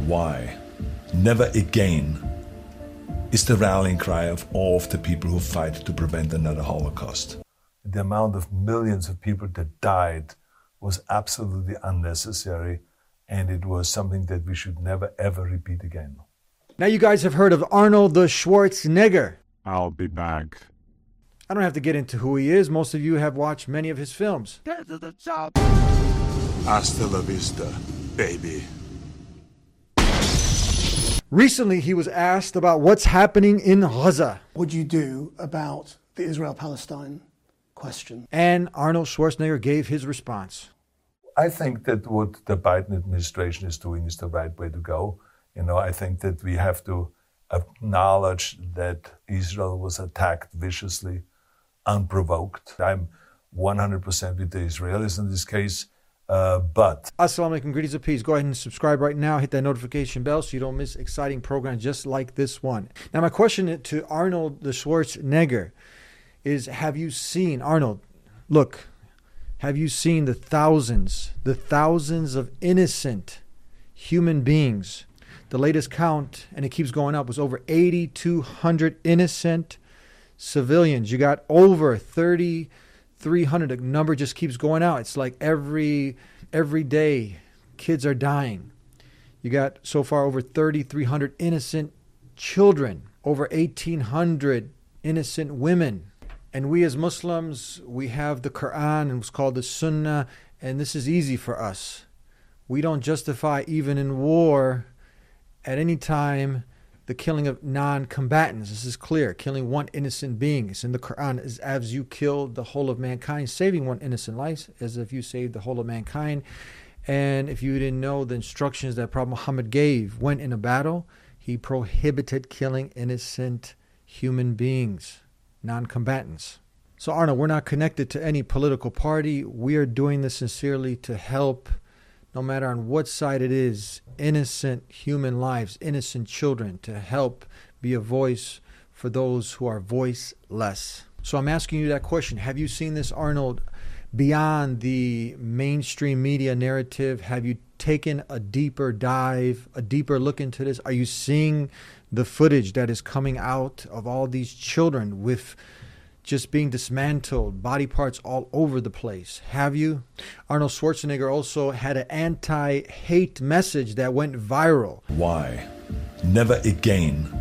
Why? Never again is the rallying cry of all of the people who fight to prevent another Holocaust. The amount of millions of people that died was absolutely unnecessary, and it was something that we should never ever repeat again. Now you guys have heard of Arnold the Schwarzenegger. I'll be back. I don't have to get into who he is. Most of you have watched many of his films. Hasta la vista, baby. Recently, he was asked about what's happening in Gaza. What do you do about the Israel-Palestine question? And Arnold Schwarzenegger gave his response. I think that what the Biden administration is doing is the right way to go. I think that we have to acknowledge that Israel was attacked viciously, unprovoked. I'm 100% with the Israelis in this case. But Assalamu alaikum, greetings of peace. Go ahead and subscribe right now. Hit that notification bell so you don't miss exciting programs just like this one. Now, my question to Arnold the Schwarzenegger is, have you seen, Arnold, look, have you seen the thousands of innocent human beings? The latest count, and it keeps going up, was over 8,200 innocent civilians. You got over 3,300. The number just keeps going out. It's like every day kids are dying. You got so far over 3,300 innocent children, over 1,800 innocent women. And we as Muslims, we have the Quran and what's called the Sunnah, and this is easy for us. We don't justify, even in war, at any time, the killing of non-combatants. This is clear. Killing one innocent being. It's in the Quran. Is as you killed the whole of mankind. Saving one innocent life as if you saved the whole of mankind. And if you didn't know the instructions that Prophet Muhammad gave when in a battle, he prohibited killing innocent human beings, non-combatants. So Arnold, we're not connected to any political party. We are doing this sincerely to help, no matter on what side it is, innocent human lives, innocent children, to help be a voice for those who are voiceless. So I'm asking you that question. Have you seen this, Arnold, beyond the mainstream media narrative? Have you taken a deeper dive, a deeper look into this? Are you seeing the footage that is coming out of all these children with just being dismantled, body parts all over the place? Have you? Arnold Schwarzenegger also had an anti-hate message that went viral. Why? Never again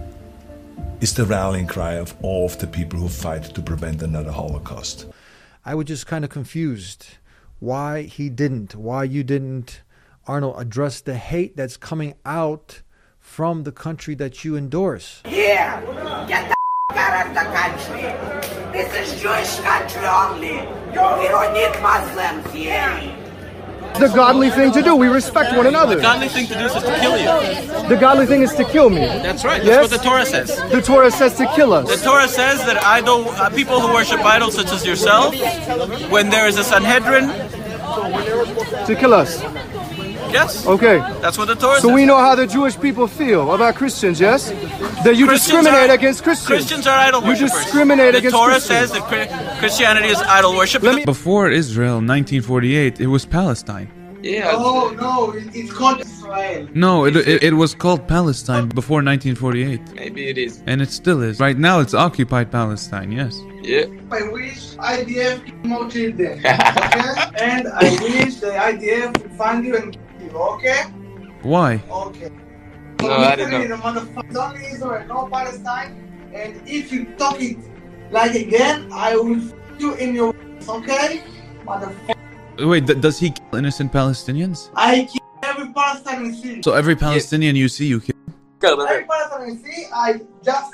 is the rallying cry of all of the people who fight to prevent another Holocaust. I was just kind of confused why you didn't, Arnold, address the hate that's coming out from the country that you endorse. Here, get the out of the country. This is Jewish country only. We don't need Muslims here. The godly thing to do. We respect one another. The godly thing to do is to kill you. The godly thing is to kill me. That's right. Yes? That's what the Torah says. The Torah says to kill us. The Torah says that people who worship idols such as yourself, when there is a Sanhedrin, To kill us. yes. Okay. That's what the Torah says. So we know how the Jewish people feel about Christians, yes? That you discriminate against Christians. Christians are idol You worshippers. discriminate against The Torah Christians. says that Christianity is idol worship. Before Israel, 1948, it was Palestine. Yeah. Oh, no, it's called Israel. No, it was called Palestine before 1948. Maybe it is. And it still is. Right now, it's occupied Palestine, yes. Yeah. I wish IDF kill more children, okay? And I wish the IDF would find you and kill you, okay? Why? Okay. No, I didn't know. It's only Israel, no Palestine. And if you talk it like again, I will f*** you in your okay? Motherfucker. Wait, does he kill innocent Palestinians? I kill every Palestinian see. So every Palestinian you see, you kill? Every Palestinian see, I just...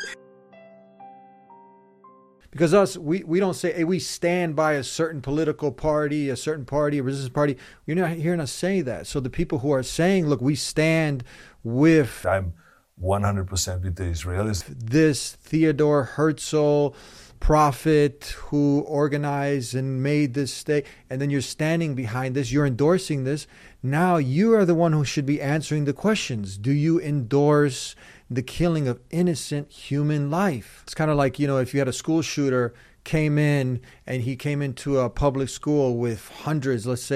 Because we don't say, hey, we stand by a certain political party, a resistance party. You're not hearing us say that. So the people who are saying, look, we stand with... I'm 100% with the Israelis. This Theodore Herzl prophet who organized and made this state, and then you're standing behind this, you're endorsing this. Now you are the one who should be answering the questions. Do you endorse the killing of innocent human life? It's kind of like, if you had a school shooter came in and he came into a public school with hundreds, let's say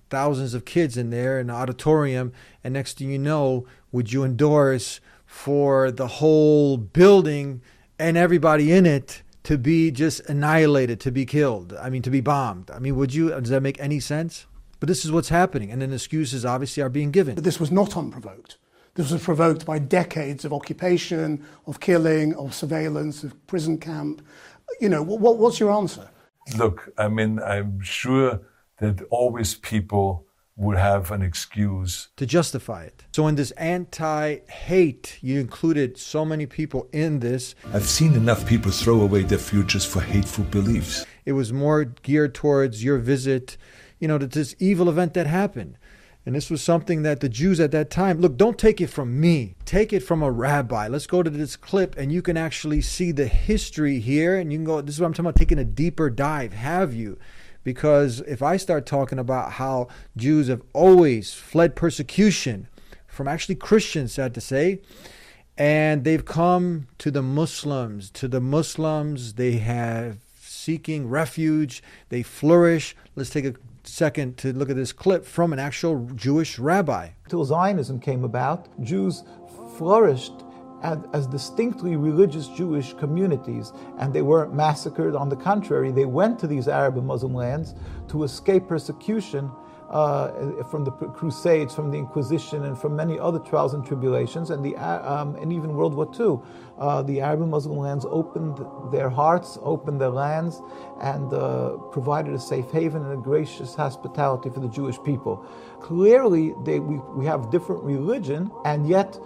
thousands of kids in there in the auditorium, and next thing you know, would you endorse for the whole building and everybody in it to be just annihilated, to be killed? I mean, to be bombed. I mean, would you? Does that make any sense? But this is what's happening, and then excuses obviously are being given. But this was not unprovoked. This was provoked by decades of occupation, of killing, of surveillance, of prison camp. You know, what's your answer? Look, I mean, I'm sure that always people would have an excuse to justify it. So in this anti-hate, you included so many people in this. I've seen enough people throw away their futures for hateful beliefs. It was more geared towards your visit, you know, to this evil event that happened. And this was something that the Jews at that time, look, don't take it from me. Take it from a rabbi. Let's go to this clip and you can actually see the history here. And you can go, this is what I'm talking about, taking a deeper dive. Have you? Because if I start talking about how Jews have always fled persecution from actually Christians, sad to say, and they've come to the Muslims. To the Muslims, they have seeking refuge. They flourish. Let's take a second to look at this clip from an actual Jewish rabbi. Until Zionism came about, Jews flourished as distinctly religious Jewish communities, and they weren't massacred. On the contrary, they went to these Arab and Muslim lands to escape persecution from the Crusades, from the Inquisition, and from many other trials and tribulations, and even World War II. The Arab and Muslim lands opened their hearts, opened their lands, and provided a safe haven and a gracious hospitality for the Jewish people. Clearly, we have different religion, and yet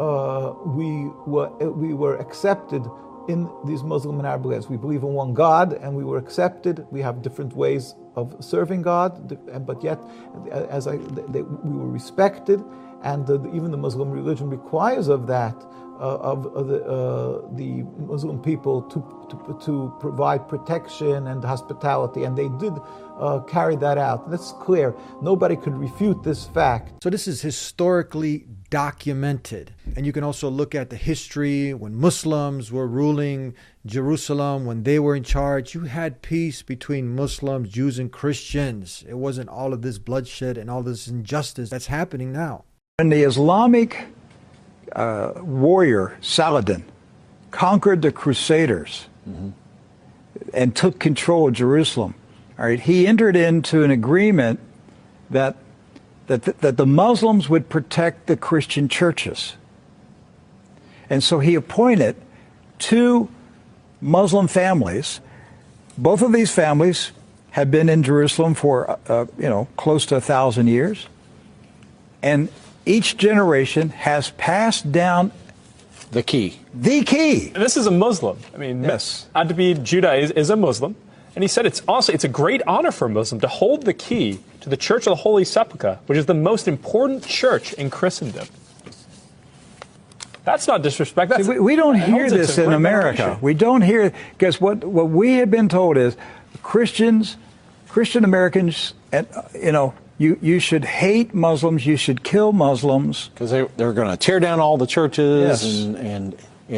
we were accepted in these Muslim and Arab lands. We believe in one God, and we were accepted. We have different ways of serving God, but yet, we were respected, and even the Muslim religion requires of that, the Muslim people to provide protection and hospitality, and they did carry that out. That's clear. Nobody could refute this fact. So this is historically documented. And you can also look at the history when Muslims were ruling Jerusalem, when they were in charge. You had peace between Muslims, Jews, and Christians. It wasn't all of this bloodshed and all this injustice that's happening now. When the Islamic warrior Saladin conquered the Crusaders and took control of Jerusalem, all right, he entered into an agreement that the Muslims would protect the Christian churches. And so he appointed 2 Muslim families. Both of these families had been in Jerusalem for, close to 1,000 years. And each generation has passed down the key. The key. And this is a Muslim. I mean, yes. Adabid Judah is a Muslim. And he said it's a great honor for a Muslim to hold the key to the Church of the Holy Sepulchre, which is the most important church in Christendom. That's not disrespect. That's we don't hear this in America. We don't hear, because what we have been told is Christian Americans, and you should hate Muslims, you should kill Muslims, because they're going to tear down all the churches, yes,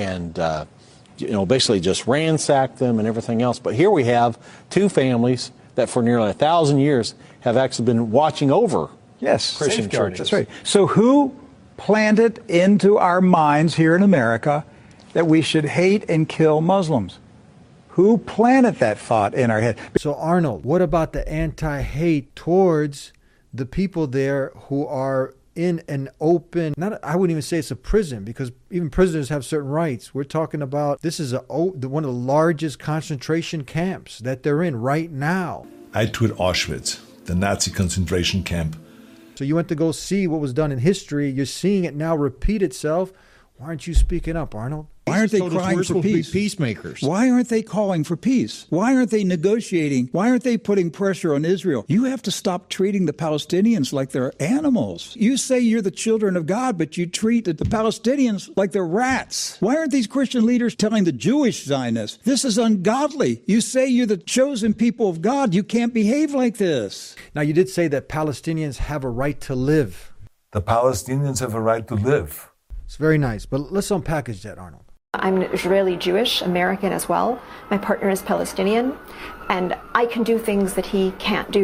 and basically just ransack them and everything else. But here we have 2 families that for nearly 1,000 years have actually been watching over Christian churches. That's right. So who planted into our minds here in America that we should hate and kill Muslims? Who planted that thought in our head? So Arnold, what about the anti-hate towards the people there who are in an open, I wouldn't even say it's a prison, because even prisoners have certain rights. We're talking about, this is one of the largest concentration camps that they're in right now. I toured Auschwitz, the Nazi concentration camp. So you went to go see what was done in history. You're seeing it now repeat itself. Why aren't you speaking up, Arnold? Why aren't they crying for peace? Peacemakers. Why aren't they calling for peace? Why aren't they negotiating? Why aren't they putting pressure on Israel? You have to stop treating the Palestinians like they're animals. You say you're the children of God, but you treat the Palestinians like they're rats. Why aren't these Christian leaders telling the Jewish Zionists, this is ungodly? You say you're the chosen people of God. You can't behave like this. Now, you did say that Palestinians have a right to live. The Palestinians have a right to live. It's very nice, but let's unpackage that, Arnold. I'm Israeli Jewish, American as well. My partner is Palestinian, and I can do things that he can't do.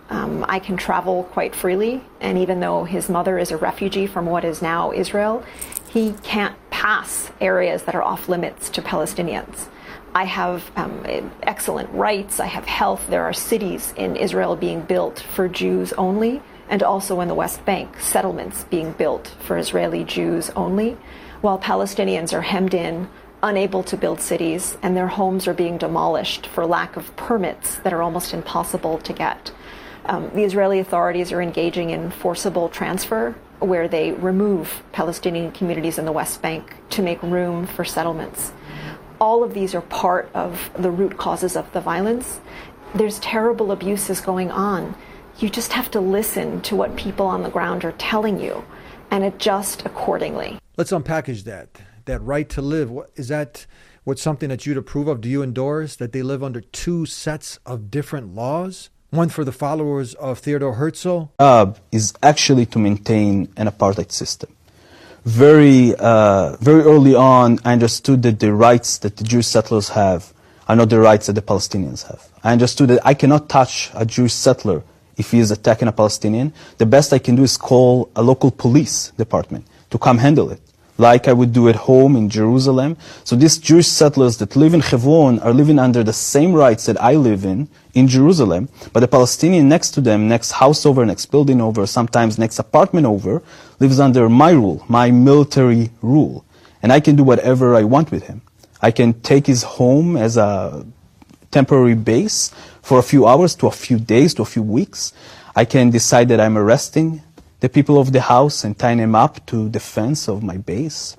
I can travel quite freely, and even though his mother is a refugee from what is now Israel, he can't pass areas that are off limits to Palestinians. I have excellent rights, I have health. There are cities in Israel being built for Jews only, and also in the West Bank, settlements being built for Israeli Jews only, while Palestinians are hemmed in, unable to build cities, and their homes are being demolished for lack of permits that are almost impossible to get. The Israeli authorities are engaging in forcible transfer, where they remove Palestinian communities in the West Bank to make room for settlements. All of these are part of the root causes of the violence. There's terrible abuses going on. You just have to listen to what people on the ground are telling you and adjust accordingly. Let's unpackage that right to live. Is that what's something that you'd approve of? Do you endorse that they live under two sets of different laws? One for the followers of Theodore Herzl? Is actually to maintain an apartheid system. Very early on, I understood that the rights that the Jewish settlers have are not the rights that the Palestinians have. I understood that I cannot touch a Jewish settler if he is attacking a Palestinian. The best I can do is call a local police department to come handle it, like I would do at home in Jerusalem. So these Jewish settlers that live in Hebron are living under the same rights that I live in Jerusalem, but the Palestinian next to them, next house over, next building over, sometimes next apartment over, lives under my rule, my military rule. And I can do whatever I want with him. I can take his home as a temporary base for a few hours to a few days to a few weeks. I can decide that I'm arresting the people of the house and tying them up to the fence of my base.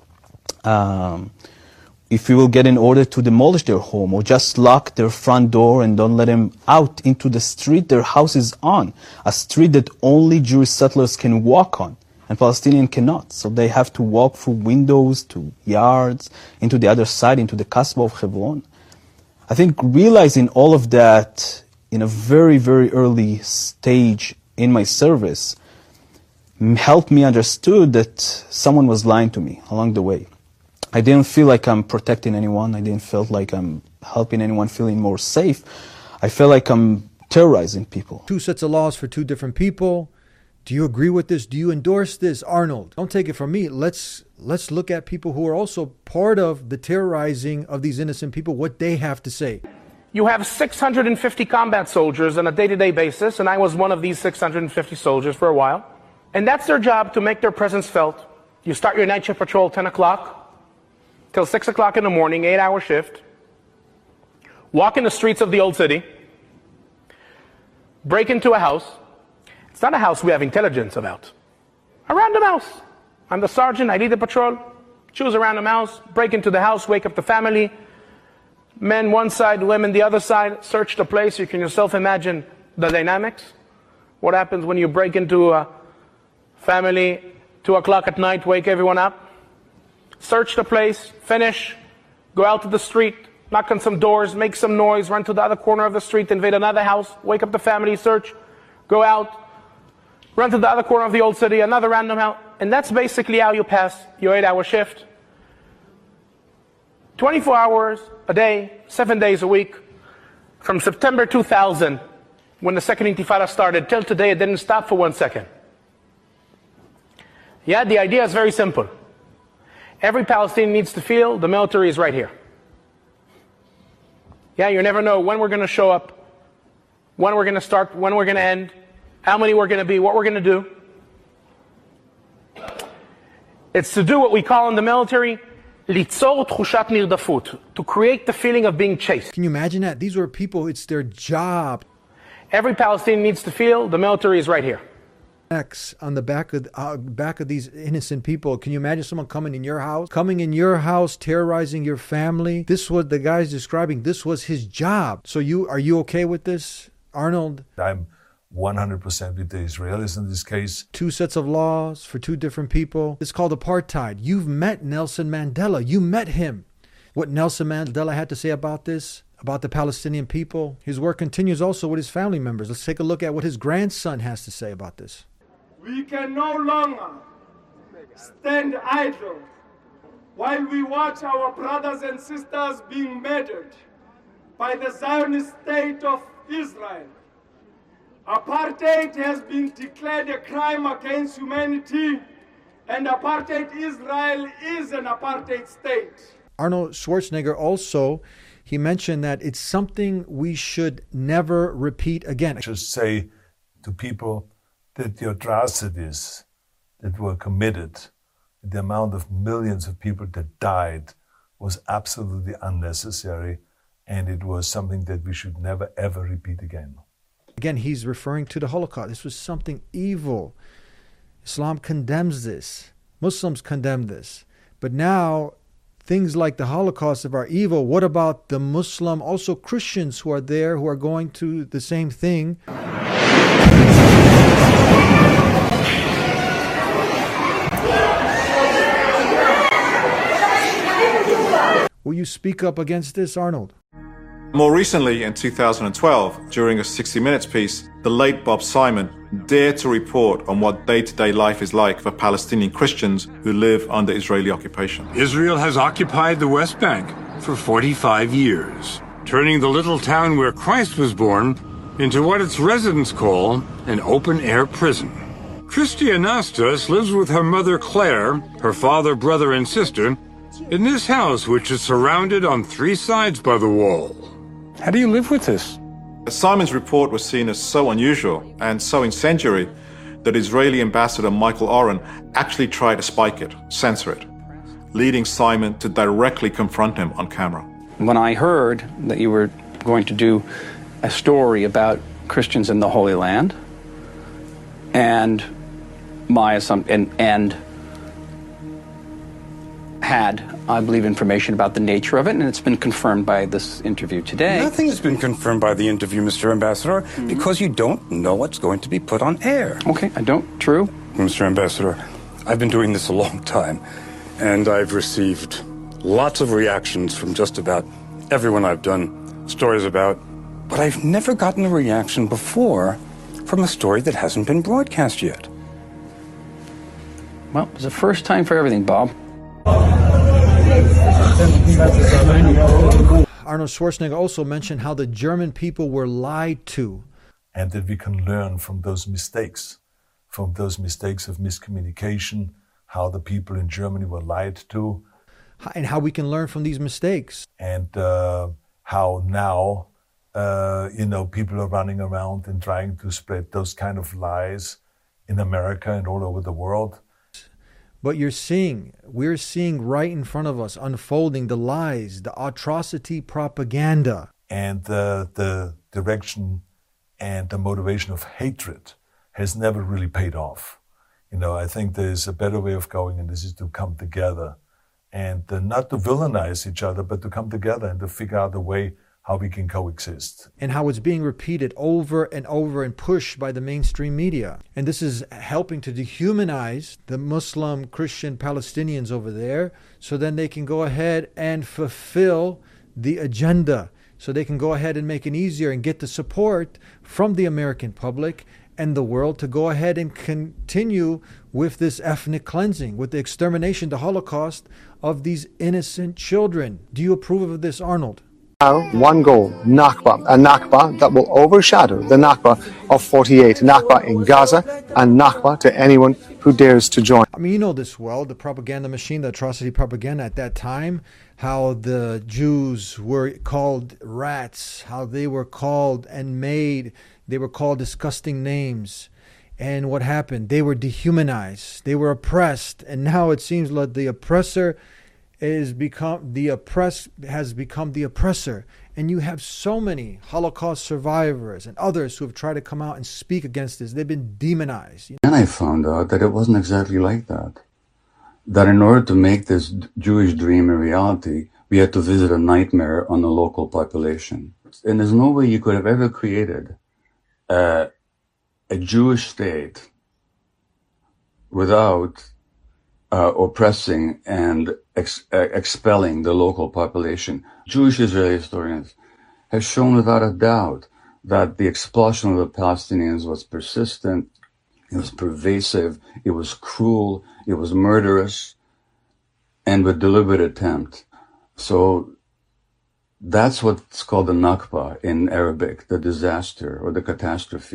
If we will get an order to demolish their home or just lock their front door and don't let them out into the street their house is on, a street that only Jewish settlers can walk on and Palestinians cannot. So they have to walk through windows to yards, into the other side, into the Kasbah of Hebron. I think realizing all of that in a very, very early stage in my service helped me understood that someone was lying to me along the way. I didn't feel like I'm protecting anyone. I didn't feel like I'm helping anyone feeling more safe. I felt like I'm terrorizing people. Two sets of laws for two different people. Do you agree with this? Do you endorse this? Arnold, don't take it from me. Let's look at people who are also part of the terrorizing of these innocent people, what they have to say. You have 650 combat soldiers on a day-to-day basis, and I was one of these 650 soldiers for a while. And that's their job, to make their presence felt. You start your night shift patrol 10 o'clock till 6 o'clock in the morning, 8-hour shift. Walk in the streets of the old city. Break into a house. It's not a house we have intelligence about. A random house. I'm the sergeant, I lead the patrol. Choose a random house, break into the house, wake up the family. Men one side, women the other side. Search the place. You can yourself imagine the dynamics. What happens when you break into a family, 2 o'clock at night, wake everyone up. Search the place, finish, go out to the street, knock on some doors, make some noise, run to the other corner of the street, invade another house, wake up the family, search, go out, run to the other corner of the old city, another random house. And that's basically how you pass your 8-hour shift. 24 hours a day, 7 days a week. From September 2000, when the second Intifada started, till today, it didn't stop for 1 second. Yeah, the idea is very simple. Every Palestinian needs to feel the military is right here. Yeah, you never know when we're going to show up, when we're going to start, when we're going to end, how many we're going to be, what we're going to do. It's to do what we call in the military, ליצור תחושת נרדפות, to create the feeling of being chased. Can you imagine that? These were people, it's their job. Every Palestinian needs to feel the military is right here. X on the back of these innocent people. Can you imagine someone coming in your house, terrorizing your family? This was the guy's describing. This was his job. So are you okay with this, Arnold? I'm 100% with the Israelis in this case. Two sets of laws for two different people. It's called apartheid. You've met Nelson Mandela. You met him. What Nelson Mandela had to say about this, about the Palestinian people. His work continues also with his family members. Let's take a look at what his grandson has to say about this. We can no longer stand idle while we watch our brothers and sisters being murdered by the Zionist state of Israel. Apartheid has been declared a crime against humanity, and apartheid Israel is an apartheid state. Arnold Schwarzenegger also, he mentioned that it's something we should never repeat again. Just say to people that the atrocities that were committed, the amount of millions of people that died, was absolutely unnecessary, and it was something that we should never ever repeat again. Again, he's referring to the Holocaust. This was something evil. Islam condemns this. Muslims condemn this. But now, things like the Holocaust are evil. What about the Muslim, also Christians who are there, who are going to the same thing? Will you speak up against this, Arnold? More recently, in 2012, during a 60 Minutes piece, the late Bob Simon dared to report on what day-to-day life is like for Palestinian Christians who live under Israeli occupation. Israel has occupied the West Bank for 45 years, turning the little town where Christ was born into what its residents call an open-air prison. Christy Anastas lives with her mother Claire, her father, brother, and sister in this house, which is surrounded on 3 sides by the wall. How do you live with this? Simon's report was seen as so unusual and so incendiary that Israeli Ambassador Michael Oren actually tried to spike it, censor it, leading Simon to directly confront him on camera. When I heard that you were going to do a story about Christians in the Holy Land, and my assumption, and had, I believe, information about the nature of it, and it's been confirmed by this interview today. Nothing has been confirmed by the interview, Mr. Ambassador, because you don't know what's going to be put on air. Okay, I don't. True. Mr. Ambassador, I've been doing this a long time, and I've received lots of reactions from just about everyone I've done stories about, but I've never gotten a reaction before from a story that hasn't been broadcast yet. Well, it's the first time for everything, Bob. Arnold Schwarzenegger also mentioned how the German people were lied to. And that we can learn from those mistakes of miscommunication, how the people in Germany were lied to. And how we can learn from these mistakes. And how now, people are running around and trying to spread those kind of lies in America and all over the world. But we're seeing right in front of us unfolding the lies, the atrocity propaganda. And the direction and the motivation of hatred has never really paid off. I think there's a better way of going, and this is to come together and not to villainize each other, but to come together and to figure out a way how we can coexist. And how it's being repeated over and over and pushed by the mainstream media. And this is helping to dehumanize the Muslim, Christian, Palestinians over there, so then they can go ahead and fulfill the agenda. So they can go ahead and make it easier and get the support from the American public and the world to go ahead and continue with this ethnic cleansing, with the extermination, the Holocaust of these innocent children. Do you approve of this, Arnold? One goal, Nakba, a Nakba that will overshadow the Nakba of 48, Nakba in Gaza and Nakba to anyone who dares to join. I mean, you know this well, the propaganda machine, the atrocity propaganda at that time, how the Jews were called rats, how they were called and made, they were called disgusting names. And what happened? They were dehumanized, they were oppressed, and now it seems like the oppressor has become the oppressor, and you have so many Holocaust survivors and others who have tried to come out and speak against this. They've been demonized. And I found out that it wasn't exactly like that. That in order to make this Jewish dream a reality, we had to visit a nightmare on the local population. And there's no way you could have ever created a Jewish state without oppressing and expelling the local population. Jewish Israeli historians have shown without a doubt that the expulsion of the Palestinians was persistent, it was pervasive, it was cruel, it was murderous, and with deliberate attempt. So that's what's called the Nakba in Arabic, the disaster or the catastrophe.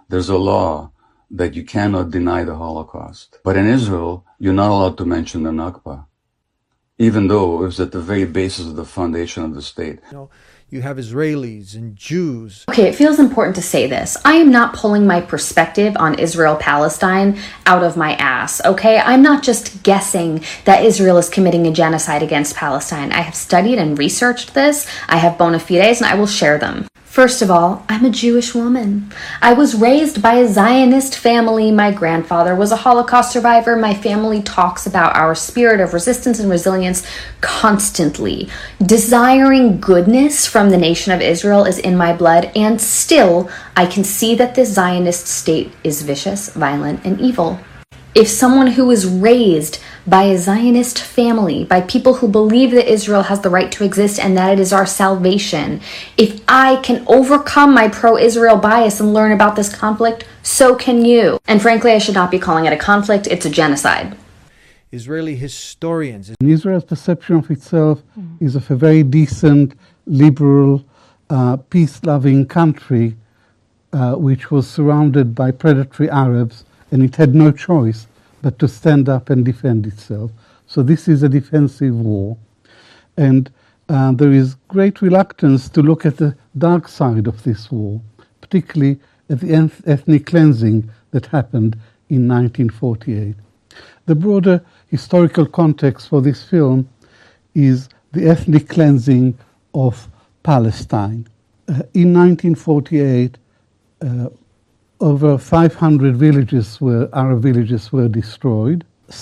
there's a law that you cannot deny the Holocaust. But in Israel, you're not allowed to mention the Nakba, even though it was at the very basis of the foundation of the state. You have Israelis and Jews. Okay, it feels important to say this. I am not pulling my perspective on Israel-Palestine out of my ass, okay? I'm not just guessing that Israel is committing a genocide against Palestine. I have studied and researched this. I have bona fides, and I will share them. First of all, I'm a Jewish woman. I was raised by a Zionist family. My grandfather was a Holocaust survivor. My family talks about our spirit of resistance and resilience constantly. Desiring goodness from the nation of Israel is in my blood, and still, I can see that this Zionist state is vicious, violent, and evil. If someone who is raised by a Zionist family, by people who believe that Israel has the right to exist and that it is our salvation, if I can overcome my pro-Israel bias and learn about this conflict, so can you. And frankly, I should not be calling it a conflict, it's a genocide. Israeli historians. Israel's perception of itself is of a very decent, liberal, peace-loving country which was surrounded by predatory Arabs, and it had no choice but to stand up and defend itself. So this is a defensive war. And there is great reluctance to look at the dark side of this war, particularly at the ethnic cleansing that happened in 1948. The broader historical context for this film is the ethnic cleansing of Palestine. In 1948, over 500 Arab villages were destroyed.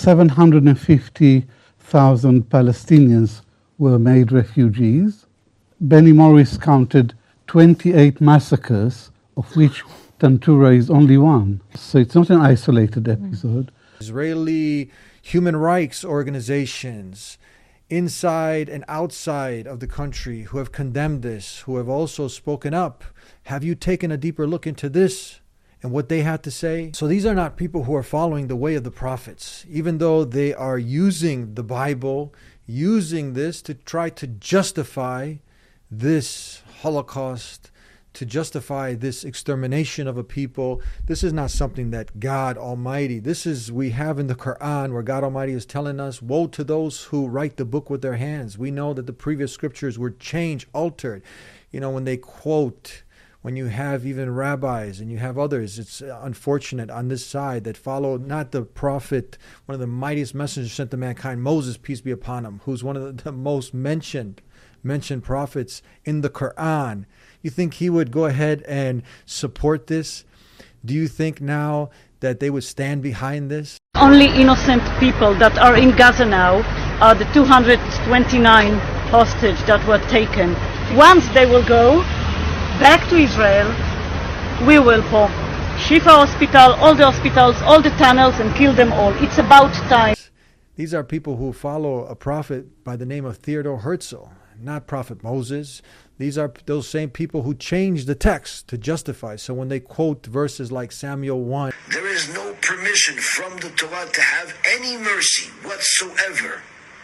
750,000 Palestinians were made refugees. Benny Morris counted 28 massacres, of which Tantura is only one. So it's not an isolated episode. Israeli human rights organizations inside and outside of the country who have condemned this, who have also spoken up. Have you taken a deeper look into this and what they had to say? So these are not people who are following the way of the prophets, even though they are using the Bible, using this to try to justify this Holocaust, to justify this extermination of a people. This is not something that God Almighty, we have in the Quran where God Almighty is telling us, woe to those who write the book with their hands. We know that the previous scriptures were changed, altered. When they quote, when you have even rabbis and you have others, it's unfortunate on this side that follow not the prophet, one of the mightiest messengers sent to mankind, Moses, peace be upon him, who's one of the most mentioned prophets in the Quran. You think he would go ahead and support this? Do you think now that they would stand behind this? Only innocent people that are in Gaza now are the 229 hostage that were taken. Once they will go back to Israel, we will bomb Shifa Hospital, all the hospitals, all the tunnels, and kill them all. It's about time. These are people who follow a prophet by the name of Theodore Herzl, not Prophet Moses. These are those same people who change the text to justify. So when they quote verses like Samuel 1, there is no permission from the Torah to have any mercy whatsoever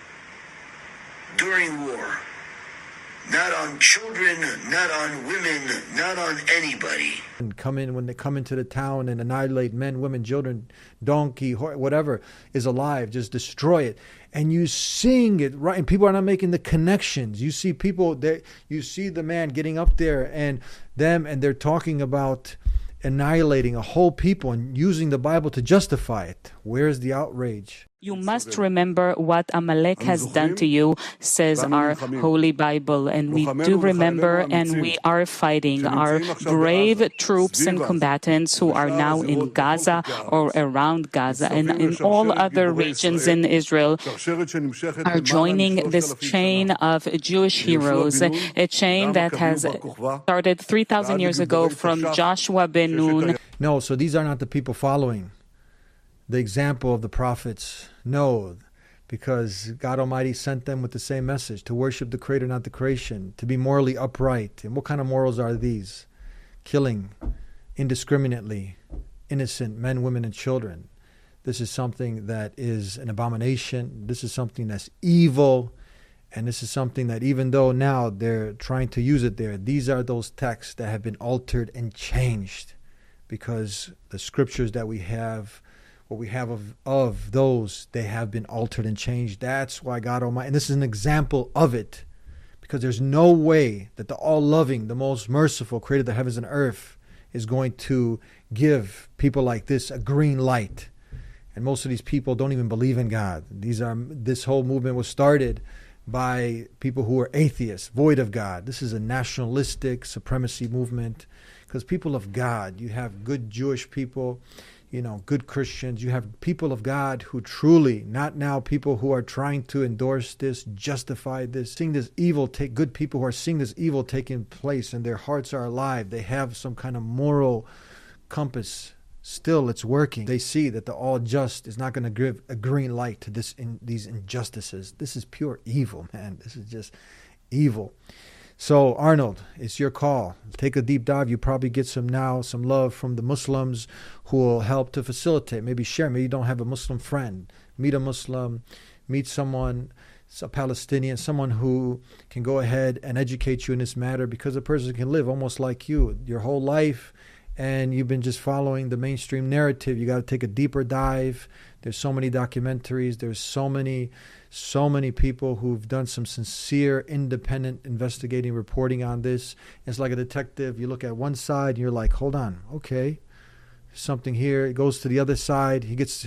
during war. Not on children, not on women, not on anybody. And when they come into the town and annihilate men, women, children, donkey, horse, whatever is alive, just destroy it. And you sing it right, and people are not making the connections. You see people that you see the man getting up there and they're talking about annihilating a whole people and using the Bible to justify it. Where's the outrage? You must remember what Amalek has done to you, says our Holy Bible. And we do remember, and we are fighting our brave troops and combatants who are now in Gaza or around Gaza and in all other regions in Israel are joining this chain of Jewish heroes, a chain that has started 3,000 years ago from Joshua ben Nun. No, so these are not the people following the example of the prophets. No, because God Almighty sent them with the same message, to worship the Creator, not the creation, to be morally upright. And what kind of morals are these? Killing indiscriminately innocent men, women, and children. This is something that is an abomination. This is something that's evil. And this is something that even though now they're trying to use it there, these are those texts that have been altered and changed because the scriptures that we have, what we have of those, they have been altered and changed. That's why God Almighty, and this is an example of it, because there's no way that the all-loving, the most merciful creator of the heavens and earth is going to give people like this a green light. And most of these people don't even believe in God. This whole movement was started by people who are atheists, void of God. This is a nationalistic supremacy movement, because people of God, you have good Jewish people, good Christians, you have people of God who truly, not now people who are trying to endorse this, justify this, seeing this evil good people who are seeing this evil taking place and their hearts are alive. They have some kind of moral compass. Still, it's working. They see that the all just is not going to give a green light to these injustices. This is pure evil, man. This is just evil. So, Arnold, it's your call. Take a deep dive. You probably get some love from the Muslims who will help to facilitate. Maybe share. Maybe you don't have a Muslim friend. Meet a Muslim. Meet someone, a Palestinian, someone who can go ahead and educate you in this matter, because a person can live almost like you your whole life, and you've been just following the mainstream narrative. You got to take a deeper dive. There's so many documentaries. There's so many people who've done some sincere, independent investigating, reporting on this. It's like a detective. You look at one side and you're like, hold on, okay, something here. It goes to the other side. He gets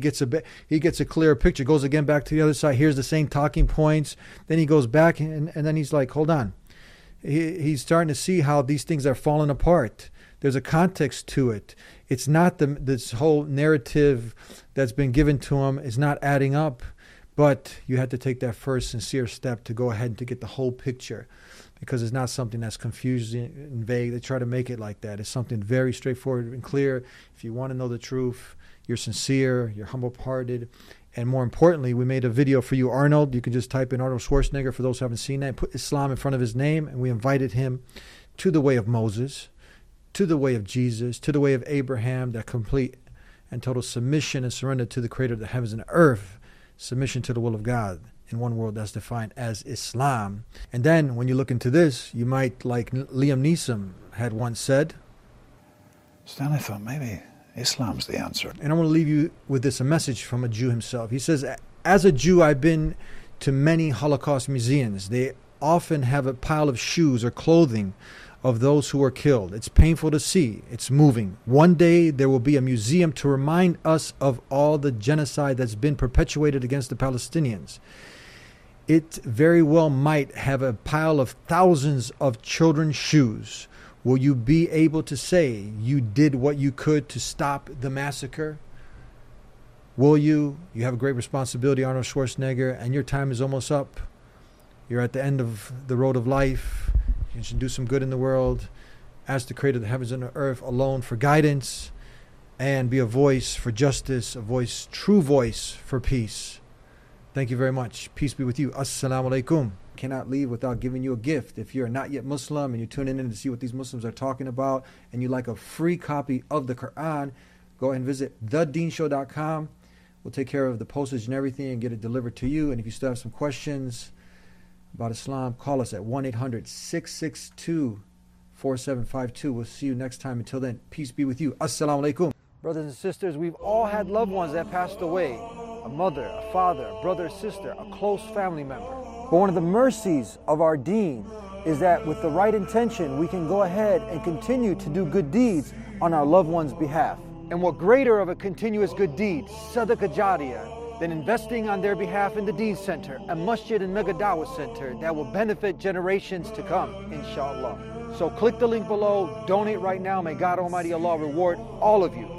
a clearer picture. Goes again back to the other side. Here's the same talking points. Then he goes back and then he's like, hold on. He's starting to see how these things are falling apart. There's a context to it. It's not this whole narrative that's been given to him is not adding up. But you have to take that first sincere step to go ahead and to get the whole picture, because it's not something that's confusing and vague. They try to make it like that. It's something very straightforward and clear. If you want to know the truth, you're sincere, you're humble-hearted. And more importantly, we made a video for you, Arnold. You can just type in Arnold Schwarzenegger for those who haven't seen that. Put Islam in front of his name, and we invited him to the way of Moses, to the way of Jesus, to the way of Abraham, that complete and total submission and surrender to the creator of the heavens and earth, submission to the will of God in one world that's defined as Islam. And then when you look into this, you might, like Liam Neeson had once said, Stan, I thought maybe Islam's the answer. And I want to leave you with this, a message from a Jew himself. He says, as a Jew, I've been to many Holocaust museums. They often have a pile of shoes or clothing of those who were killed. It's painful to see. It's moving. One day there will be a museum to remind us of all the genocide that's been perpetuated against the Palestinians. It very well might have a pile of thousands of children's shoes. Will you be able to say you did what you could to stop the massacre? Will you? You have a great responsibility, Arnold Schwarzenegger, and your time is almost up. You're at the end of the road of life. You should do some good in the world. Ask the creator of the heavens and the earth alone for guidance, and be a voice for justice, true voice for peace. Thank you very much. Peace be with you. Assalamu alaikum. Cannot leave without giving you a gift. If you're not yet Muslim and you're tuning in to see what these Muslims are talking about, and you like a free copy of the Quran, go ahead and visit thedeenshow.com. We'll take care of the postage and everything and get it delivered to you. And if you still have some questions about Islam, call us at 1-800-662-4752. We'll see you next time. Until then, peace be with you. Assalamu alaikum. Brothers and sisters, we've all had loved ones that passed away. A mother, a father, a brother, a sister, a close family member. But one of the mercies of our deen is that with the right intention, we can go ahead and continue to do good deeds on our loved ones' behalf. And what greater of a continuous good deed, Sadaqah Jariyah, than investing on their behalf in the Deen Center, a masjid and mega dawah center that will benefit generations to come, inshallah. So click the link below, donate right now. May God Almighty Allah reward all of you.